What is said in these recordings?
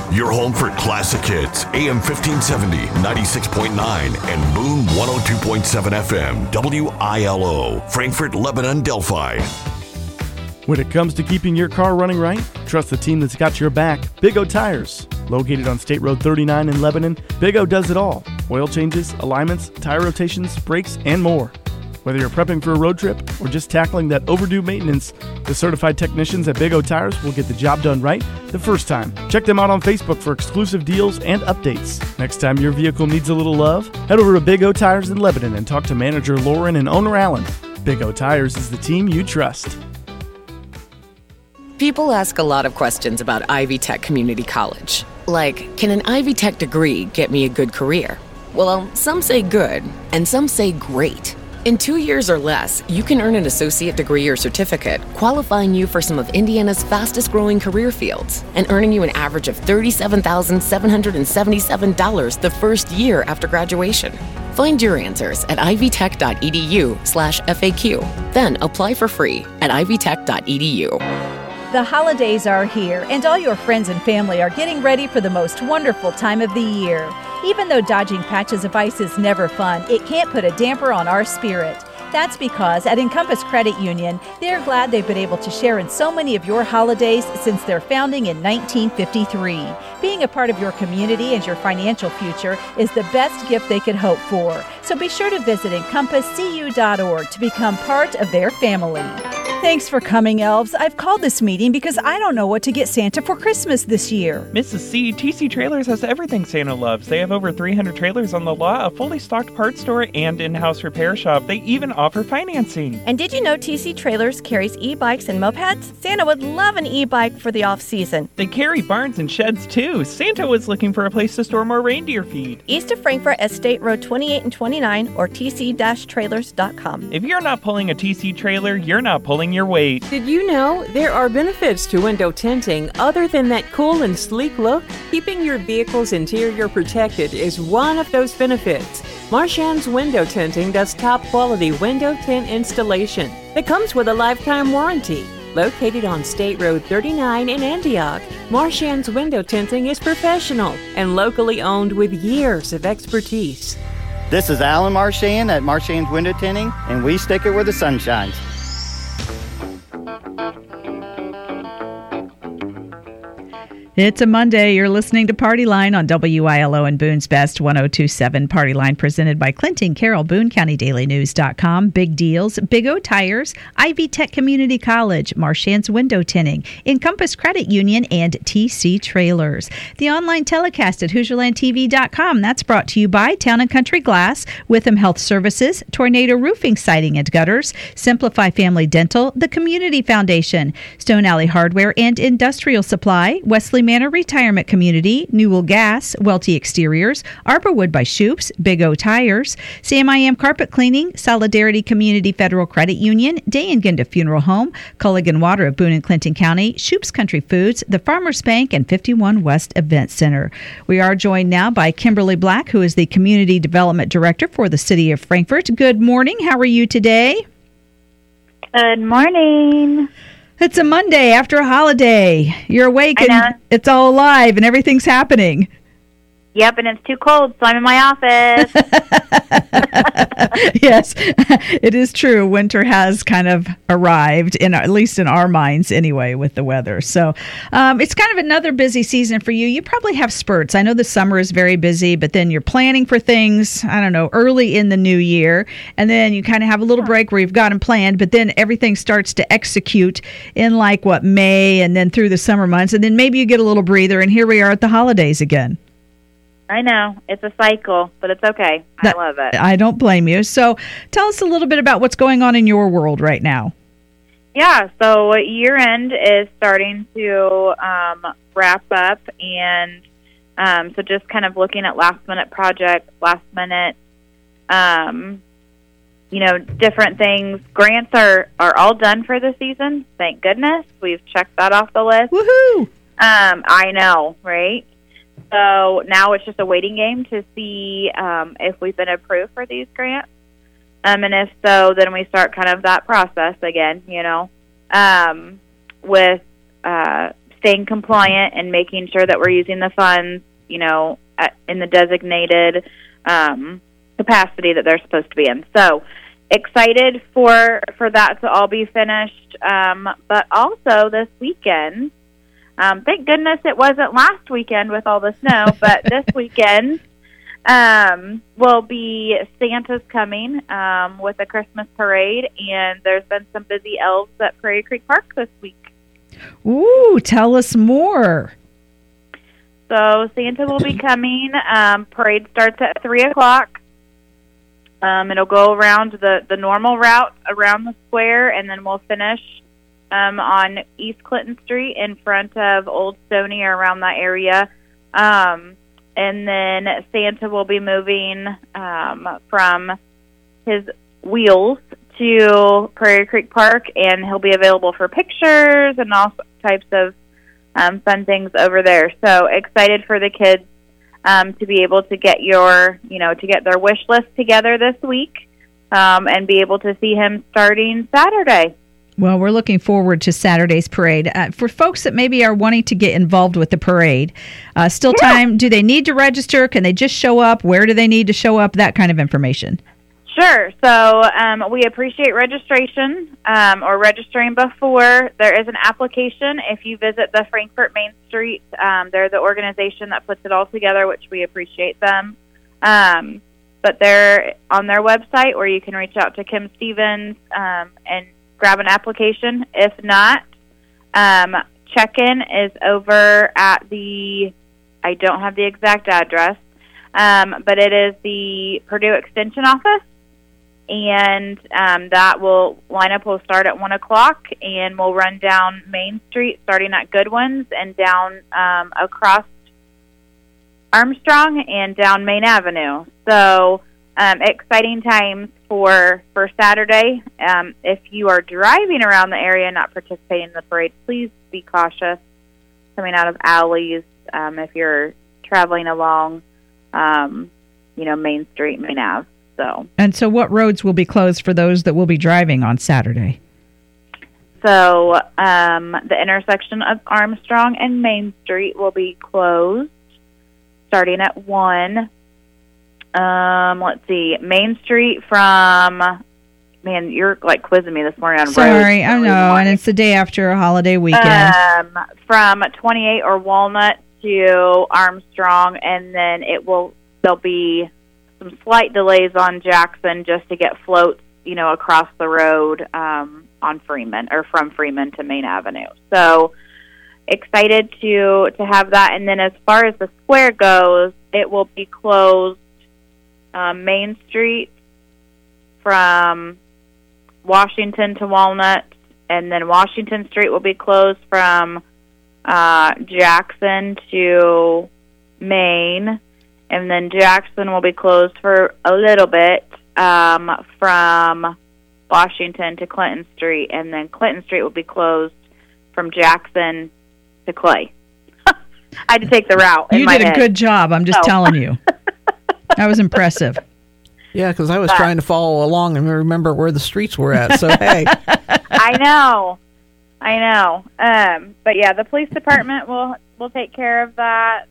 Your home for classic hits, AM 1570, 96.9, and Boone 102.7 FM, WILO, Frankfort, Lebanon, Delphi. When it comes to keeping your car running right, trust the team that's got your back, Big O Tires. Located on State Road 39 in Lebanon, Big O does it all. Oil changes, alignments, tire rotations, brakes, and more. Whether you're prepping for a road trip or just tackling that overdue maintenance, the certified technicians at Big O Tires will get the job done right the first time. Check them out on Facebook for exclusive deals and updates. Next time your vehicle needs a little love, head over to Big O Tires in Lebanon and talk to manager Lauren and owner Alan. Big O Tires is the team you trust. People ask a lot of questions about Ivy Tech Community College. Like, can an Ivy Tech degree get me a good career? Well, some say good, and some say great. In 2 years or less, you can earn an associate degree or certificate, qualifying you for some of Indiana's fastest-growing career fields, and earning you an average of $37,777 the first year after graduation. Find your answers at ivytech.edu/FAQ. Then apply for free at ivytech.edu. The holidays are here, and all your friends and family are getting ready for the most wonderful time of the year. Even though dodging patches of ice is never fun, it can't put a damper on our spirit. That's because at Encompass Credit Union, they're glad they've been able to share in so many of your holidays since their founding in 1953. Being a part of your community and your financial future is the best gift they could hope for. So be sure to visit encompasscu.org to become part of their family. Thanks for coming, elves. I've called this meeting because I don't know what to get Santa for Christmas this year. Mrs. C, TC Trailers has everything Santa loves. They have over 300 trailers on the lot, a fully stocked parts store, and in-house repair shop. They even offer financing. And did you know TC Trailers carries e-bikes and mopeds? Santa would love an e-bike for the off-season. They carry barns and sheds, too. Santa was looking for a place to store more reindeer feed. East of Frankfort at State Road 28 and 29 or tc-trailers.com. If you're not pulling a TC trailer, you're not pulling your weight. Did you know there are benefits to window tinting other than that cool and sleek look? Keeping your vehicle's interior protected is one of those benefits. Marchand's Window Tinting does top quality window tint installation that comes with a lifetime warranty. Located on State Road 39 in Antioch, Marchand's Window Tinting is professional and locally owned with years of expertise. This is Alan Marchand at Marchand's Window Tinting, and we stick it where the sun shines. It's a Monday. You're listening to Party Line on WILO and Boone's Best 102.7. Party Line presented by Clinton Carroll, BooneCountyDailyNews.com. Big deals, Big O Tires, Ivy Tech Community College, Marchand's Window Tinting, Encompass Credit Union, and TC Trailers. The online telecast at HoosierlandTV.com. That's brought to you by Town & Country Glass, Witham Health Services, Tornado Roofing, Siding and Gutters, Simplify Family Dental, the Community Foundation, Stone Alley Hardware and Industrial Supply, Wesley Manor Retirement Community, Newell Gas, Welty Exteriors, Arborwood by Shoops, Big O Tires, Sam I Am Carpet Cleaning, Solidarity Community Federal Credit Union, Day and Ginda Funeral Home, Culligan Water of Boone and Clinton County, Shoops Country Foods, the Farmers Bank, and 51 West Event Center. We are joined now by Kimberly Black, who is the Community Development Director for the City of Frankfort. Good morning. How are you today? Good morning. It's a Monday after a holiday. You're awake and it's all alive and everything's happening. Yep, and it's too cold, so I'm in my office. Yes, it is true. Winter has kind of arrived, at least in our minds anyway, with the weather. So it's kind of another busy season for you. You probably have spurts. I know the summer is very busy, but then you're planning for things, I don't know, early in the new year. And then you kind of have a little break where you've got them planned, but then everything starts to execute in May and then through the summer months. And then maybe you get a little breather, and here we are at the holidays again. I know. It's a cycle, but it's okay. I love it. I don't blame you. So tell us a little bit about what's going on in your world right now. Yeah, so year-end is starting to wrap up, and so just kind of looking at last-minute projects, last-minute, different things. Grants are all done for the season. Thank goodness. We've checked that off the list. Woohoo! I know, right? So now it's just a waiting game to see if we've been approved for these grants. And if so, then we start kind of that process again, with staying compliant and making sure that we're using the funds, in the designated capacity that they're supposed to be in. So excited for that to all be finished. But also this weekend, thank goodness it wasn't last weekend with all the snow, but this weekend will be Santa's coming with a Christmas parade, and there's been some busy elves at Prairie Creek Park this week. Ooh, tell us more. So Santa will be coming. Parade starts at 3 o'clock. It'll go around the normal route around the square, and then we'll finish on East Clinton Street in front of Old Stony or around that area. And then Santa will be moving from his wheels to Prairie Creek Park, and he'll be available for pictures and all types of fun things over there. So excited for the kids to be able to get to get their wish list together this week and be able to see him starting Saturday. Well, we're looking forward to Saturday's parade. For folks that maybe are wanting to get involved with the parade, still time, do they need to register? Can they just show up? Where do they need to show up? That kind of information. Sure. So we appreciate registration or registering before. There is an application. If you visit the Frankfort Main Street, they're the organization that puts it all together, which we appreciate them. But they're on their website, or you can reach out to Kim Stevens and grab an application. If not, check-in is over at I don't have the exact address, but it is the Purdue Extension office. And that lineup will start at 1 o'clock, and we'll run down Main Street, starting at Goodwin's, and down across Armstrong and down Main Avenue. So exciting times for Saturday. If you are driving around the area and not participating in the parade, please be cautious coming out of alleys if you're traveling along, Main Street, Main Ave. And so what roads will be closed for those that will be driving on Saturday? So the intersection of Armstrong and Main Street will be closed starting at 1. Let's see. Main Street from... Man, you're like quizzing me this morning on roads. Sorry, I know, and it's the day after a holiday weekend. From 28 or Walnut to Armstrong, and then there'll be some slight delays on Jackson just to get floats, across the road on Freeman, or from Freeman to Main Avenue. So excited to have that. And then as far as the square goes, it will be closed Main Street from Washington to Walnut, and then Washington Street will be closed from Jackson to Main. And then Jackson will be closed for a little bit from Washington to Clinton Street. And then Clinton Street will be closed from Jackson to Clay. I had to take the route in my head. You did a good job, I'm just telling you. That was impressive. Yeah, because I was trying to follow along and remember where the streets were at. So, hey. I know. But, yeah, the police department will take care of that.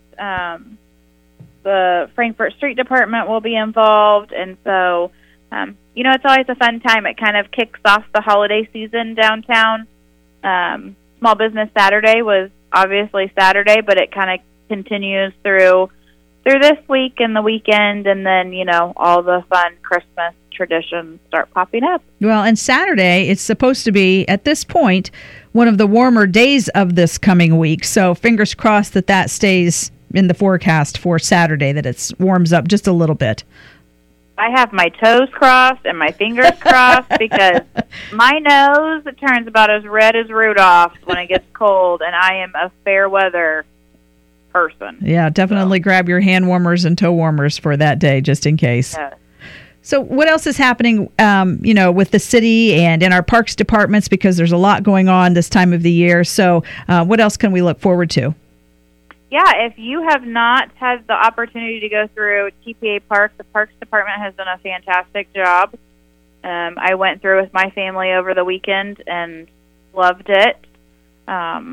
The Frankfort Street Department will be involved, and so, it's always a fun time. It kind of kicks off the holiday season downtown. Small Business Saturday was obviously Saturday, but it kind of continues through this week and the weekend, and then, all the fun Christmas traditions start popping up. Well, and Saturday, it's supposed to be, at this point, one of the warmer days of this coming week, so fingers crossed that stays in the forecast for Saturday, that it warms up just a little bit. I have my toes crossed and my fingers crossed because my nose turns about as red as Rudolph's when it gets cold, and I am a fair weather person. Yeah, definitely grab your hand warmers and toe warmers for that day, just in case. Yes. So what else is happening, with the city and in our parks departments, because there's a lot going on this time of the year. So what else can we look forward to? Yeah, if you have not had the opportunity to go through TPA Park, the Parks Department has done a fantastic job. I went through with my family over the weekend and loved it.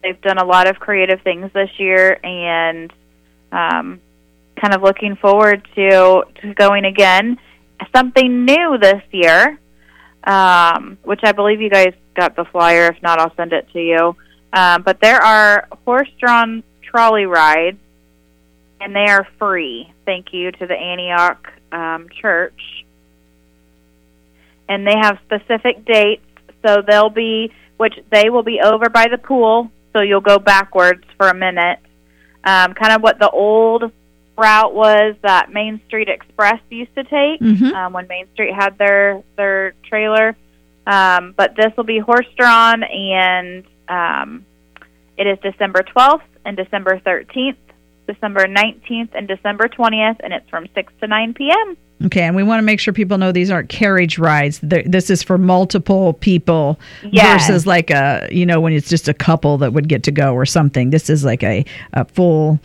They've done a lot of creative things this year, and kind of looking forward to going again. Something new this year, which I believe you guys got the flyer. If not, I'll send it to you. But there are horse-drawn trolley rides, and they are free. Thank you to the Antioch Church. And they have specific dates, so they will be over by the pool, so you'll go backwards for a minute. Kind of what the old route was that Main Street Express used to take when Main Street had their trailer. But this will be horse-drawn, and it is December 12th and December 13th, December 19th and December 20th, and it's from 6 to 9 p.m. Okay, and we want to make sure people know these aren't carriage rides. This is for multiple people versus like when it's just a couple that would get to go or something. This is like a full,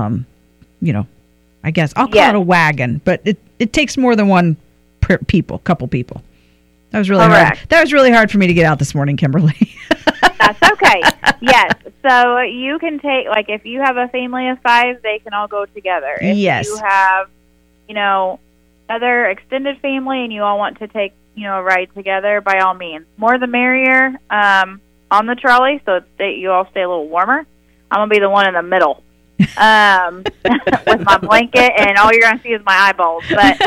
I guess I'll call it a wagon, but it takes more than one couple people. That was really hard. That was really hard for me to get out this morning, Kimberly. That's okay. Yes. So you can take, like, if you have a family of 5, they can all go together. If you have, other extended family and you all want to take, a ride together, by all means. More the merrier on the trolley, so you all stay a little warmer. I'm going to be the one in the middle with my blanket, and all you're going to see is my eyeballs.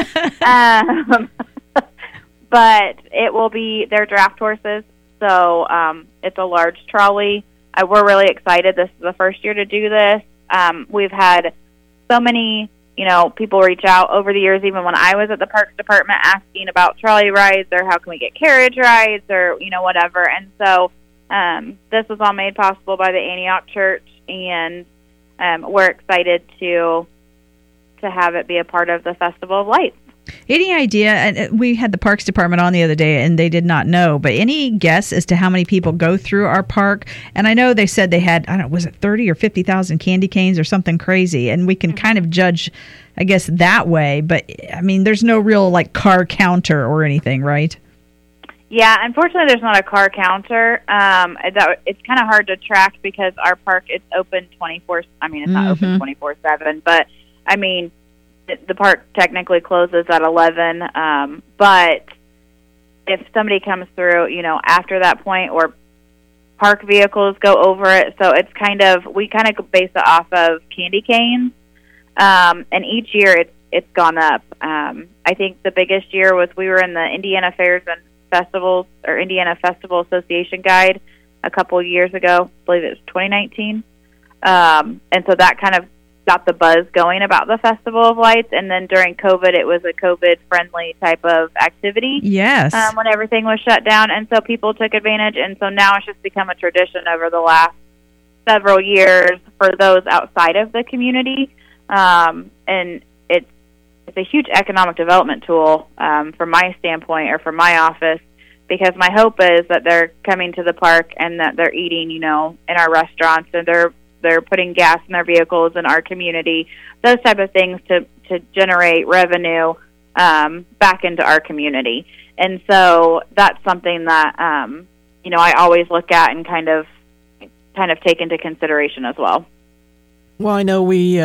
But it will be, they're draft horses, so it's a large trolley. We're really excited. This is the first year to do this. We've had so many, people reach out over the years, even when I was at the Parks Department, asking about trolley rides or how can we get carriage rides or, whatever. And so this was all made possible by the Antioch Church, and we're excited to have it be a part of the Festival of Lights. Any idea, and we had the Parks Department on the other day, and they did not know, but any guess as to how many people go through our park? And I know they said they had, was it 30 or 50,000 candy canes or something crazy, and we can kind of judge, I guess, that way, but, there's no real, car counter or anything, right? Yeah, unfortunately, there's not a car counter. It's kind of hard to track because our park, it's open 24, it's not open 24/7, but, the park technically closes at 11, but if somebody comes through, after that point, or park vehicles go over it, so we kind of base it off of candy canes, and each year it's gone up. I think the biggest year was we were in the Indiana Fairs and Festivals, or Indiana Festival Association Guide a couple years ago. I believe it was 2019, and so that kind of got the buzz going about the Festival of Lights. And then during COVID, it was a COVID-friendly type of activity. Yes. When everything was shut down, and so people took advantage. And so now it's just become a tradition over the last several years for those outside of the community. And it's a huge economic development tool from my standpoint, or from my office, because my hope is that they're coming to the park and that they're eating, in our restaurants, and they're putting gas in their vehicles in our community, those type of things to generate revenue back into our community. And so that's something that, I always look at and kind of take into consideration as well. Well, I know we,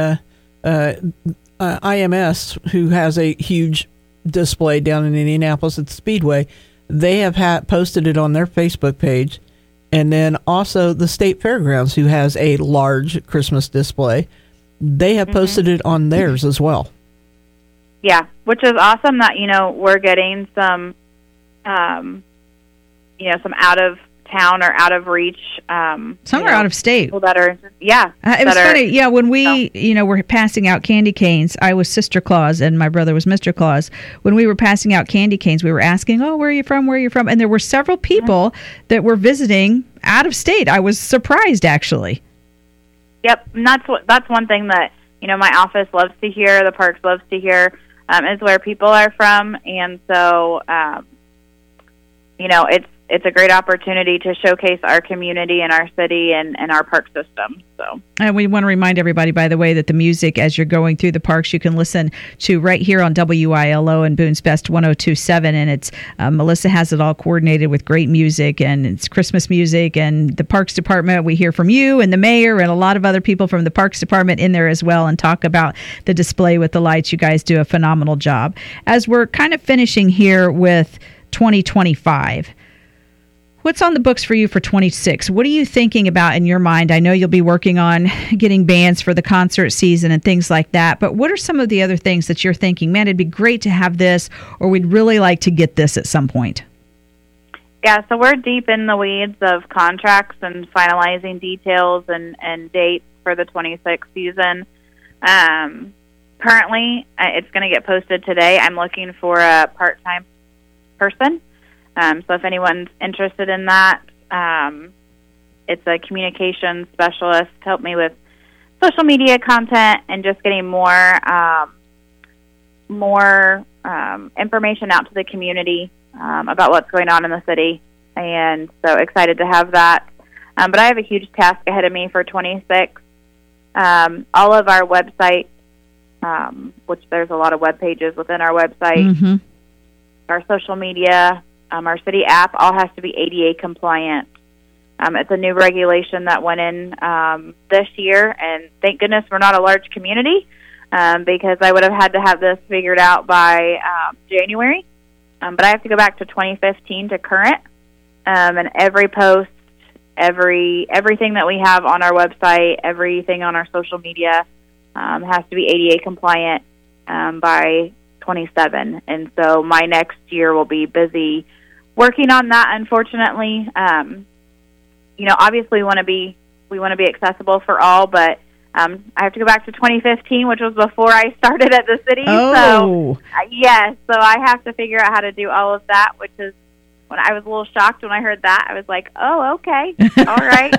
IMS, who has a huge display down in Indianapolis at Speedway, they have posted it on their Facebook page. And then also the State Fairgrounds, who has a large Christmas display, they have posted it on theirs as well. Yeah, which is awesome that, we're getting some, some out of town or out of reach. Some are out of state. People that are, it was funny. Yeah, when we, were passing out candy canes, I was Sister Claus and my brother was Mr. Claus. When we were passing out candy canes, we were asking, where are you from? Where are you from? And there were several people that were visiting out of state. I was surprised, actually. Yep, and that's one thing that, my office loves to hear, the parks loves to hear, is where people are from. And so, it's a great opportunity to showcase our community and our city and our park system. So, and we want to remind everybody, by the way, that the music as you're going through the parks, you can listen to right here on WILO and Boone's Best 102.7, and it's Melissa has it all coordinated with great music, and it's Christmas music, and the Parks Department. We hear from you and the mayor and a lot of other people from the Parks Department in there as well, and talk about the display with the lights. You guys do a phenomenal job. As we're kind of finishing here with 2025. What's on the books for you for 26? What are you thinking about in your mind? I know you'll be working on getting bands for the concert season and things like that, but what are some of the other things that you're thinking, man, it'd be great to have this, or we'd really like to get this at some point? Yeah, so we're deep in the weeds of contracts and finalizing details and dates for the 26 season. Currently, it's going to get posted today. I'm looking for a part-time person. So if anyone's interested in that, it's a communications specialist to help me with social media content and just getting more information out to the community about what's going on in the city. And so excited to have that. But I have a huge task ahead of me for 26. All of our website, which there's a lot of web pages within our website, our social media, our city app, all has to be ADA compliant. It's a new regulation that went in this year, and thank goodness we're not a large community because I would have had to have this figured out by January. But I have to go back to 2015 to current, and every post, everything that we have on our website, everything on our social media has to be ADA compliant by 27. And so my next year will be busy working on that. Unfortunately, obviously we want to be accessible for all, but I have to go back to 2015, which was before I started at the city. Oh. So yes, so I have to figure out how to do all of that, which is when I was a little shocked when I heard that. I was like, oh, okay, all right.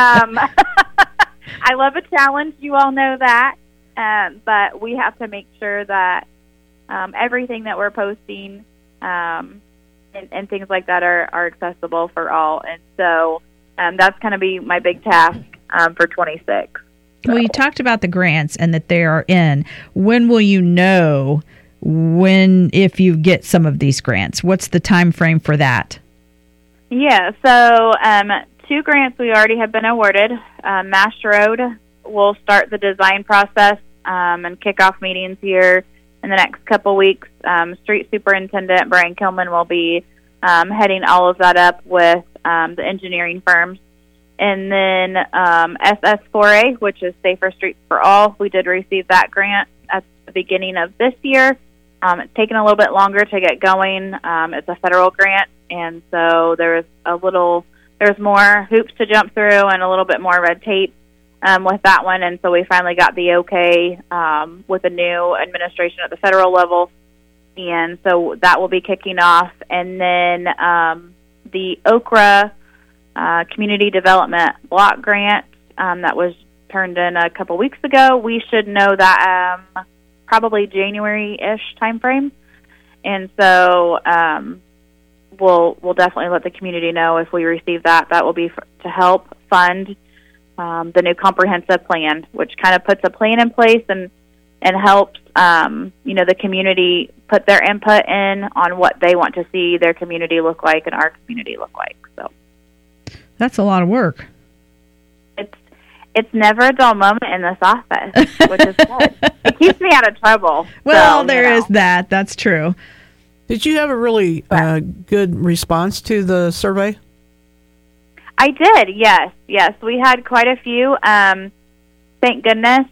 I love a challenge. You all know that, but we have to make sure that everything that we're posting and things like that are accessible for all. And so that's going to be my big task for 26. So. Well, you talked about the grants and that they are in. When will you know if you get some of these grants? What's the time frame for that? Yeah, so 2 grants we already have been awarded. Mash Road will start the design process and kickoff meetings here in the next couple weeks. Street Superintendent Brian Kilman will be heading all of that up with the engineering firms. And then SS4A, which is Safer Streets for All, we did receive that grant at the beginning of this year. It's taken a little bit longer to get going. It's a federal grant, and so there's more hoops to jump through and a little bit more red tape with that one. And so we finally got the okay with a new administration at the federal level. And so that will be kicking off. And then the Okra Community Development Block Grant that was turned in a couple weeks ago, we should know that probably January-ish timeframe. And so we'll definitely let the community know if we receive that. That will be to help fund the new comprehensive plan, which kind of puts a plan in place and helps the community put their input in on what they want to see their community look like and our community look like. So that's a lot of work. It's never a dull moment in this office, which is good. It keeps me out of trouble. Well, so, there is that. That's true. Did you have a really good response to the survey? I did, yes. We had quite a few. Thank goodness.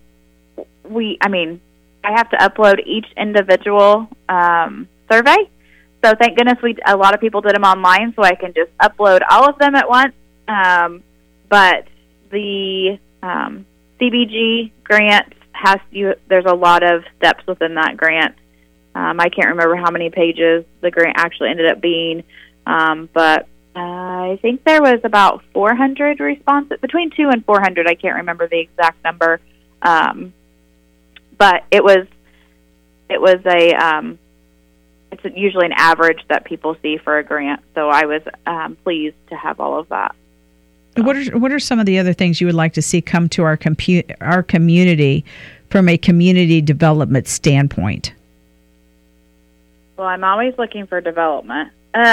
I have to upload each individual survey. So thank goodness a lot of people did them online, so I can just upload all of them at once. But the CBG grant there's a lot of steps within that grant. I can't remember how many pages the grant actually ended up being, but I think there was about 400 responses, between 200 and 400. I can't remember the exact number, but it was a it's usually an average that people see for a grant. So I was pleased to have all of that. What are some of the other things you would like to see come to our community from a community development standpoint? Well, I'm always looking for development,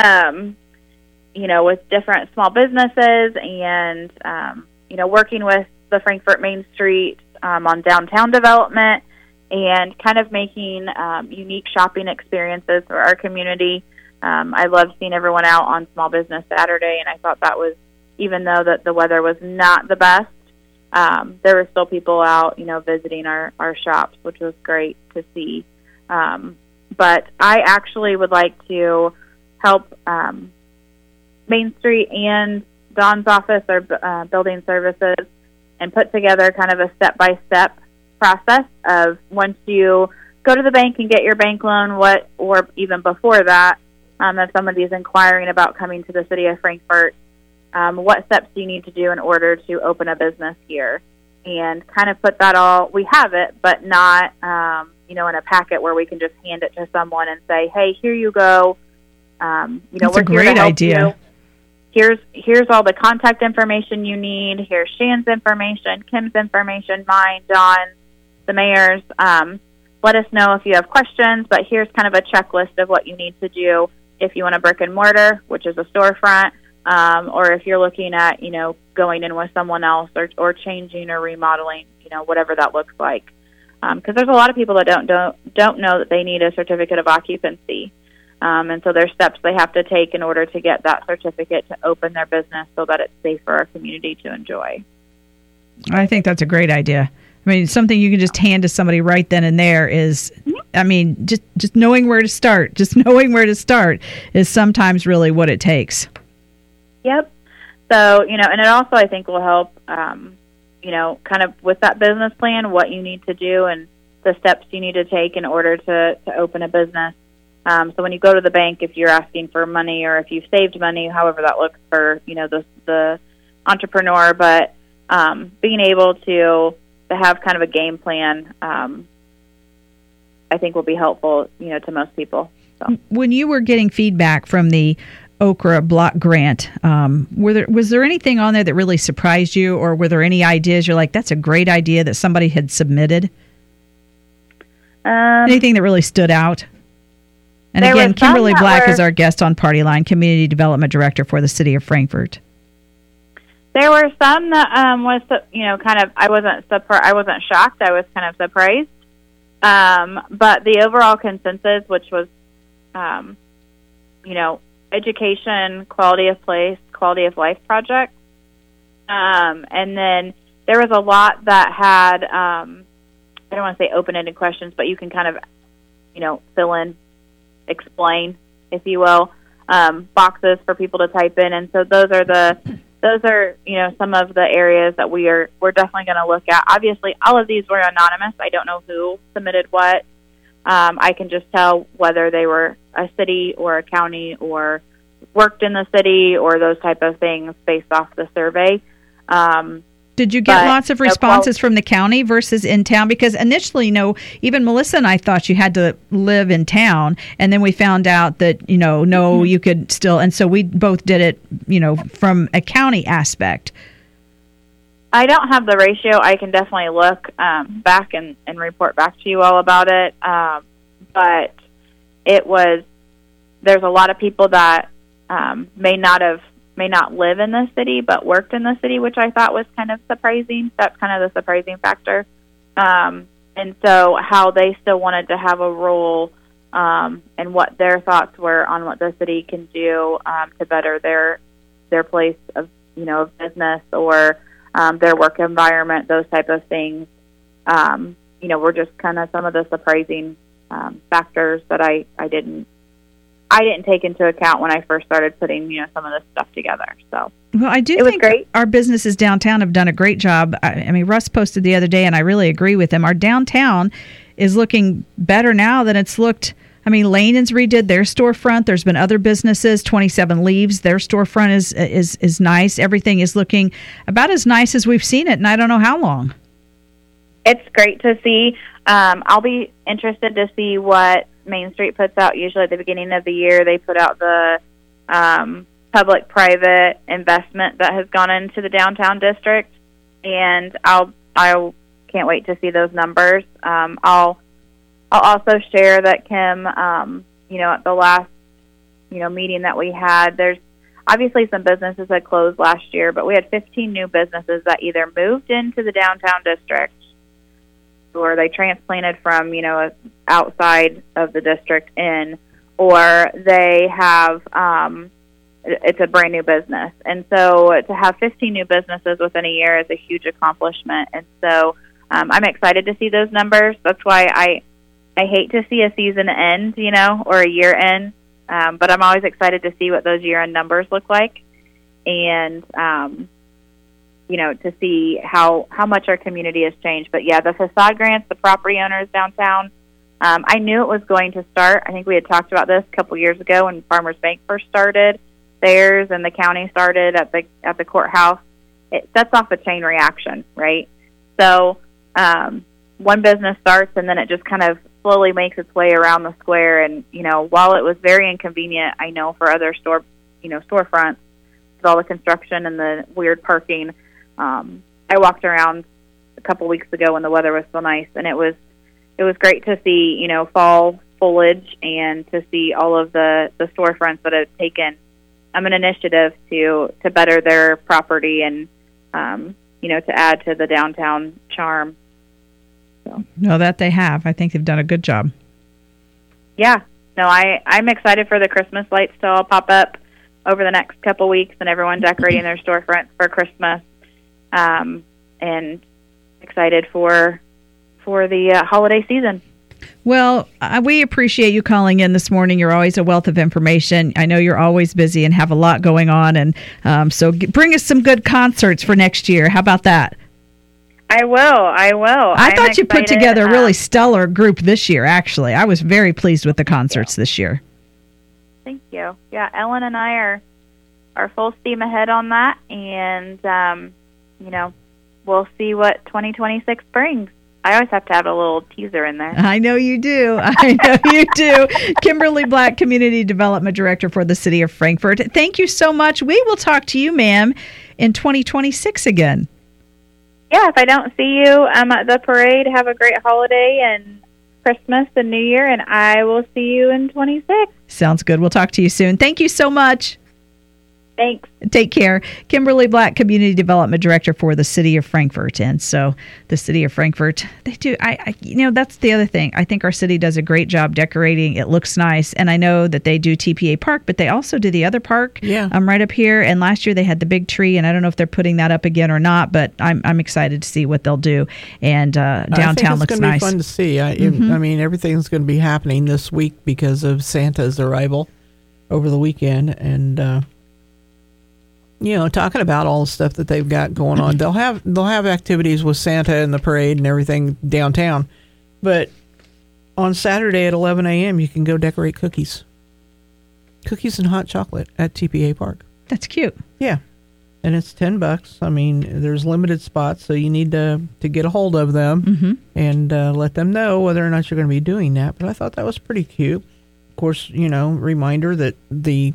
with different small businesses and, working with the Frankfort Main Street on downtown development and kind of making unique shopping experiences for our community. I loved seeing everyone out on Small Business Saturday, and I thought that was, even though that the weather was not the best, there were still people out, visiting our shops, which was great to see. But I actually would like to help Main Street and Don's office or building services and put together kind of a step-by-step process of once you go to the bank and get your bank loan, or even before that, if somebody's inquiring about coming to the city of Frankfort, what steps do you need to do in order to open a business here? And kind of put that all, we have it, but not, in a packet where we can just hand it to someone and say, hey, here you go. That's a great idea. Here's all the contact information you need. Here's Shan's information, Kim's information, mine, Dawn's, the mayor's. Let us know if you have questions, but here's kind of a checklist of what you need to do if you want a brick and mortar, which is a storefront, or if you're looking at, going in with someone else or changing or remodeling, whatever that looks like. Because there's a lot of people that don't know that they need a certificate of occupancy. And so there's steps they have to take in order to get that certificate to open their business so that it's safe for our community to enjoy. I think that's a great idea. I mean, something you can just hand to somebody right then and there is, just knowing where to start. Just knowing where to start is sometimes really what it takes. Yep. So, and it also, I think, will help, kind of with that business plan, what you need to do and the steps you need to take in order to open a business. So when you go to the bank, if you're asking for money or if you've saved money, however that looks for, the entrepreneur, but being able to have kind of a game plan, I think will be helpful, to most people. So. When you were getting feedback from the Okra Block Grant, was there anything on there that really surprised you, or were there any ideas you're like, that's a great idea that somebody had submitted? Anything that really stood out? And again, Kimberly Black is our guest on Party Line, Community Development Director for the City of Frankfort. There were some that was, kind of, I wasn't shocked. I was kind of surprised. But the overall consensus, which was, education, quality of place, quality of life projects. And then there was a lot that had, I don't want to say open-ended questions, but you can kind of, fill in, explain, if you will, boxes for people to type in. And so those are some of the areas that we're definitely going to look at. Obviously, all of these were anonymous. I don't know who submitted what. I can just tell whether they were a city or a county or worked in the city or those type of things based off the survey. Did you get lots of responses from the county versus in town? Because initially, even Melissa and I thought you had to live in town, and then we found out that, you could still, and so we both did it, from a county aspect. I don't have the ratio. I can definitely look back and report back to you all about it. But there's a lot of people that may not live in the city but worked in the city, which I thought was kind of surprising. That's kind of the surprising factor. And so how they still wanted to have a role and what their thoughts were on what the city can do to better their place of business or their work environment, those type of things, were just kind of some of the surprising factors that I didn't take into account when I first started putting, some of this stuff together. So, well, I do think our businesses downtown have done a great job. I mean, Russ posted the other day, and I really agree with him. Our downtown is looking better now than it's looked. I mean, Lanen's redid their storefront. There's been other businesses. 27 Leaves, their storefront is nice. Everything is looking about as nice as we've seen it, and I don't know how long. It's great to see. I'll be interested to see what Main Street puts out usually at the beginning of the year. They put out the public-private investment that has gone into the downtown district, and I can't wait to see those numbers. I'll also share that Kim, at the last meeting that we had, there's obviously some businesses that closed last year, but we had 15 new businesses that either moved into the downtown district or they transplanted from outside of the district in, or they have it's a brand new business. And so to have 15 new businesses within a year is a huge accomplishment. And so I'm excited to see those numbers. That's why I hate to see a season end, or a year end. But I'm always excited to see what those year-end numbers look like, and to see how much our community has changed. But yeah, the facade grants, the property owners downtown. I knew it was going to start. I think we had talked about this a couple years ago when Farmers Bank first started theirs, and the county started at the courthouse. It sets off a chain reaction, right? So one business starts, and then it just kind of slowly makes its way around the square. And while it was very inconvenient, I know for other storefronts with all the construction and the weird parking, I walked around a couple weeks ago when the weather was so nice, and it was great to see fall foliage and to see all of the storefronts that have taken an initiative to better their property and to add to the downtown charm. So. No, that they have. I think they've done a good job. Yeah. No, I'm excited for the Christmas lights to all pop up over the next couple weeks and everyone decorating their storefronts for Christmas. And excited for the holiday season. Well, we appreciate you calling in this morning. You're always a wealth of information. I know you're always busy and have a lot going on. And so bring us some good concerts for next year. How about that? I will. I thought you put together a really stellar group this year, actually. I was very pleased with the concerts this year. Thank you. Yeah, Ellen and I are full steam ahead on that, and, we'll see what 2026 brings. I always have to have a little teaser in there. I know you do. Kimberly Black, Community Development Director for the City of Frankfort. Thank you so much. We will talk to you, ma'am, in 2026 again. Yeah, if I don't see you at the parade, have a great holiday and Christmas and New Year, and I will see you in 26. Sounds good. We'll talk to you soon. Thank you so much. Thanks. Take care. Kimberly Black, Community Development Director for the City of Frankfort. And so the City of Frankfort, they do, that's the other thing. I think our city does a great job decorating. It looks nice. And I know that they do TPA Park, but they also do the other park. Yeah. Right up here. And last year they had the big tree, and I don't know if they're putting that up again or not, but I'm excited to see what they'll do. And downtown looks nice. It's going to be fun to see. I mean, everything's going to be happening this week because of Santa's arrival over the weekend. And, talking about all the stuff that they've got going on, they'll have activities with Santa and the parade and everything downtown. But on Saturday at 11 a.m., you can go decorate cookies and hot chocolate at TPA Park. That's cute. Yeah, and it's $10. I mean, there's limited spots, so you need to get a hold of them and let them know whether or not you're going to be doing that. But I thought that was pretty cute. Of course, reminder that the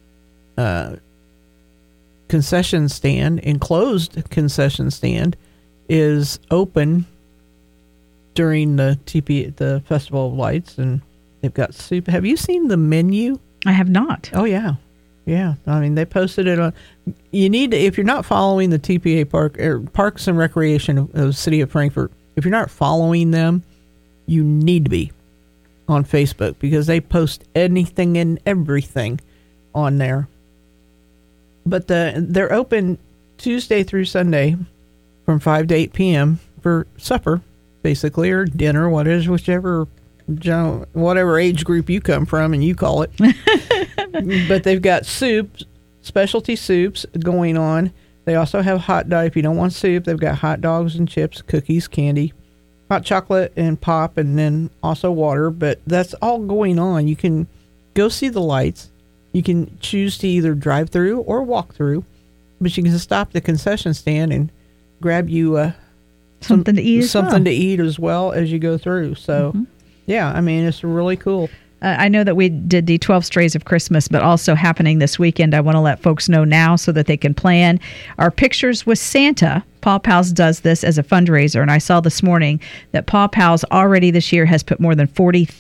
enclosed concession stand is open during the Festival of Lights, and they've got soup. Have you seen the menu? I have not. Oh yeah. I mean, they posted it on. You need to, if you're not following the TPA Park or Parks and Recreation of the City of Frankfort, if you're not following them, you need to be on Facebook because they post anything and everything on there. But they're open Tuesday through Sunday from 5 to 8 p.m. for supper, basically, or dinner, whatever age group you come from and you call it. But they've got soups, specialty soups going on. They also have hot dog. If you don't want soup, they've got hot dogs and chips, cookies, candy, hot chocolate and pop, and then also water. But that's all going on. You can go see the lights. You can choose to either drive through or walk through, but you can stop at the concession stand and grab you something to eat to eat as well as you go through. So Yeah, I mean, it's really cool. I know that we did the 12 Strays of Christmas, but also happening this weekend. I want to let folks know now so that they can plan. Our Pictures with Santa, Paw Pals does this as a fundraiser, and I saw this morning that Paw Pals already this year has put more than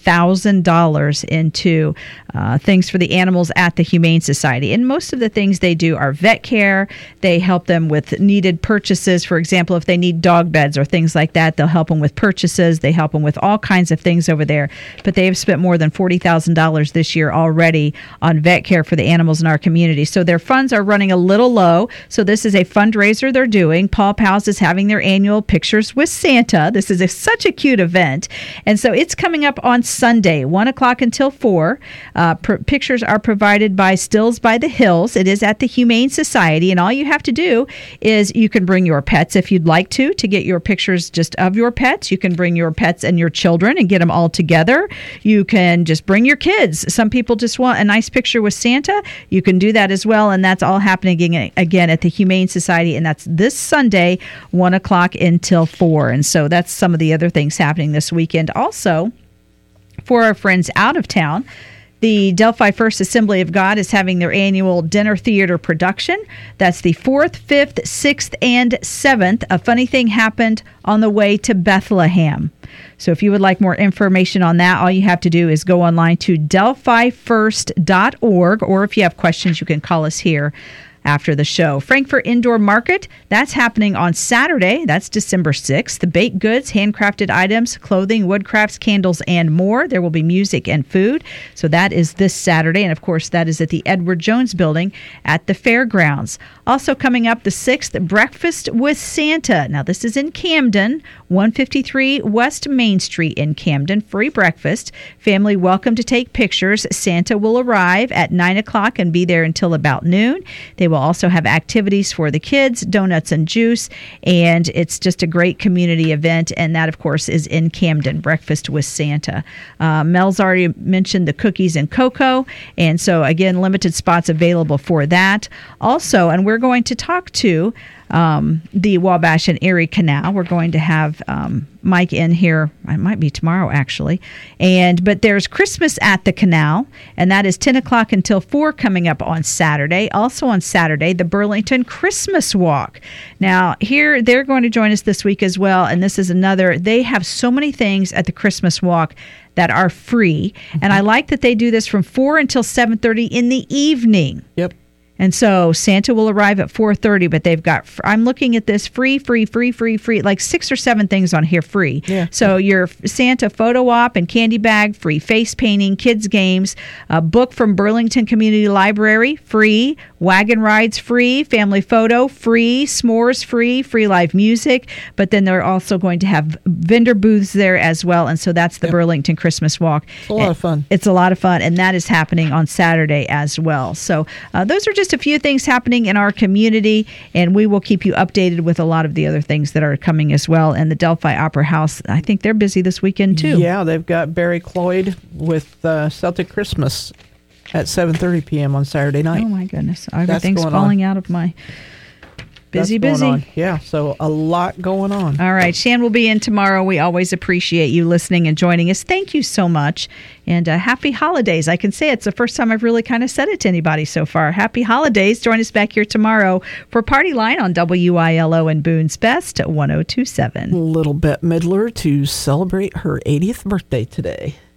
$40,000 into things for the animals at the Humane Society. And most of the things they do are vet care. They help them with needed purchases. For example, if they need dog beds or things like that, they'll help them with purchases. They help them with all kinds of things over there. But they have spent more than $40,000 this year already on vet care for the animals in our community. So their funds are running a little low. So this is a fundraiser they're doing. Paw Pals is having their annual Pictures with Santa. This is such a cute event. And so it's coming up on Sunday, 1 o'clock until 4. Pictures are provided by Stills by the Hills. It is at the Humane Society. And all you have to do is you can bring your pets if you'd like to get your pictures just of your pets. You can bring your pets and your children and get them all together. You can just bring your kids. Some people just want a nice picture with Santa. You can do that as well. And that's all happening again at the Humane Society. And that's this Sunday, 1 o'clock until 4. And so that's some of the other things happening this weekend. Also, for our friends out of town, the Delphi First Assembly of God is having their annual dinner theater production. That's the 4th, 5th, 6th, and 7th. A funny thing happened on the way to Bethlehem. So if you would like more information on that, all you have to do is go online to delphifirst.org, or if you have questions, you can call us here after the show. Frankfort Indoor Market, that's happening on Saturday. That's December 6th. The baked goods, handcrafted items, clothing, woodcrafts, candles, and more. There will be music and food. So that is this Saturday. And of course, that is at the Edward Jones Building at the Fairgrounds. Also coming up the 6th, Breakfast with Santa. Now this is in Camden, 153 West Main Street in Camden. Free breakfast. Family welcome to take pictures. Santa will arrive at 9 o'clock and be there until about noon. They will also have activities for the kids, donuts and juice, and it's just a great community event, and that, of course, is in Camden, Breakfast with Santa. Mel's already mentioned the cookies and cocoa, and so, again, limited spots available for that. Also, and we're going to talk to the Wabash and Erie Canal. We're going to have Mike in here. It might be tomorrow, actually. But there's Christmas at the Canal, and that is 10 o'clock until 4 coming up on Saturday. Also on Saturday, the Burlington Christmas Walk. Now, here, they're going to join us this week as well, and this is another. They have so many things at the Christmas Walk that are free, and I like that they do this from 4 until 7:30 in the evening. Yep. And so Santa will arrive at 4:30, but they've got, I'm looking at this, free, like 6 or 7 things on here free. Yeah. So your Santa photo op and candy bag, free face painting, kids games, a book from Burlington Community Library, free, wagon rides free, family photo free, s'mores free live music, but then they're also going to have vendor booths there as well. And so that's the Burlington Christmas Walk. It's a lot of fun. It's a lot of fun, and that is happening on Saturday as well. So those are just a few things happening in our community, and we will keep you updated with a lot of the other things that are coming as well. And the Delphi Opera House, I think they're busy this weekend too. Yeah, they've got Barry Cloyd with Celtic Christmas at 7:30 p.m. on Saturday night. Oh my goodness, everything's falling out of my busy. Yeah, so a lot going on. All right, Shan will be in tomorrow. We always appreciate you listening and joining us. Thank you so much, and happy holidays. I can say it's the first time I've really kind of said it to anybody so far. Happy holidays. Join us back here tomorrow for Party Line on WILO and Boone's Best at 102.7. Little Bette Midler to celebrate her 80th birthday today.